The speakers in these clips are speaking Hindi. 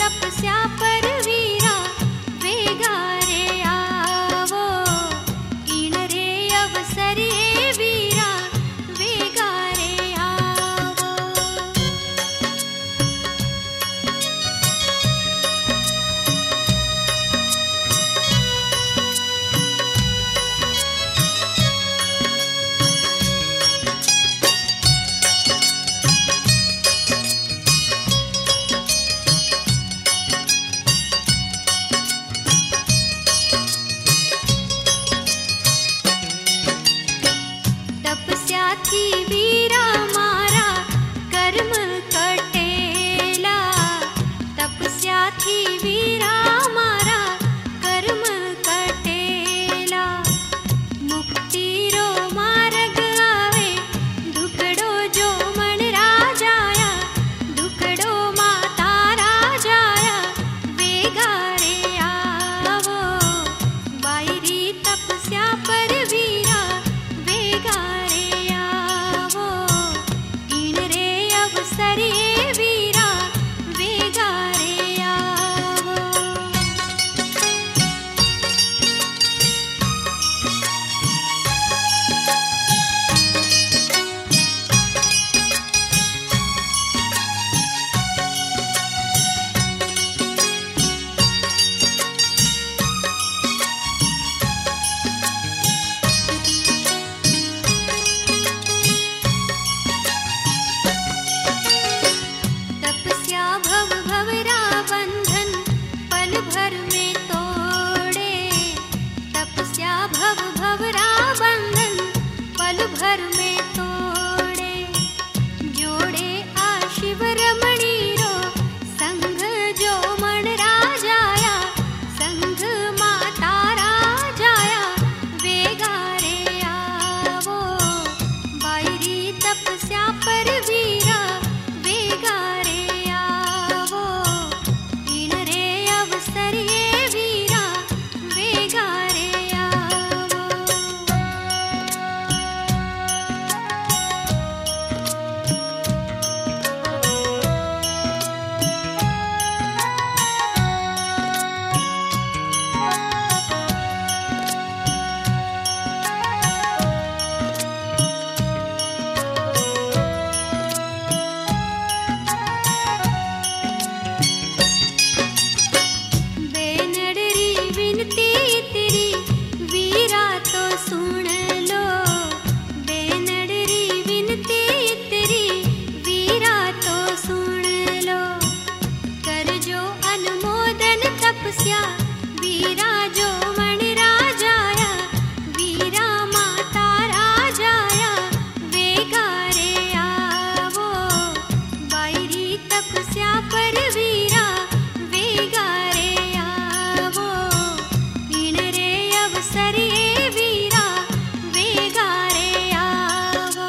तपस्या पर वीरा वेगा रे आवो इन रे अवसर ए वीरा वेगा रे आवो। तपस्या थी वीरा मारा कर्म कटेला, तपस्या थी वीरा मारा कर्म कटेला। मुक्ति रो मार्ग आवे दुखड़ो जो मन राजाया, दुखड़ो माता राजाया वेगा रे आवो बायरी तपस्या पर वीरा वेगा रे आवो इन रे अवसर ए वीरा वेगा रे आवो। तपस्या भव भवरा बंधन पल भर में तोड़े, तपस्या भव भवरा बंधन पल भर में तोड़े। जोड़े आ शिव रमणी रो संग जो मन राजाया, संग माता राजाया वेगा रे आवो बायरी तपस्या पर वीरा वेगा रे आवो इन रे अवसर ए वीरा वेगा रे आवो। बेनडरी विनती तेरी वीरा तो सुन लो, बेनडरी विनती तेरी वीरा तो सुन लो। कर जो अनुमोदन तपस्या वीरा जो मन राजाया, वीरा माता राजाया वेगा रे आवो बायरी तपस्या पर वीरा वेगा रे आवो इन रे अवसर ए वीरा वेगा रे आवो।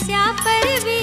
तपस्या पर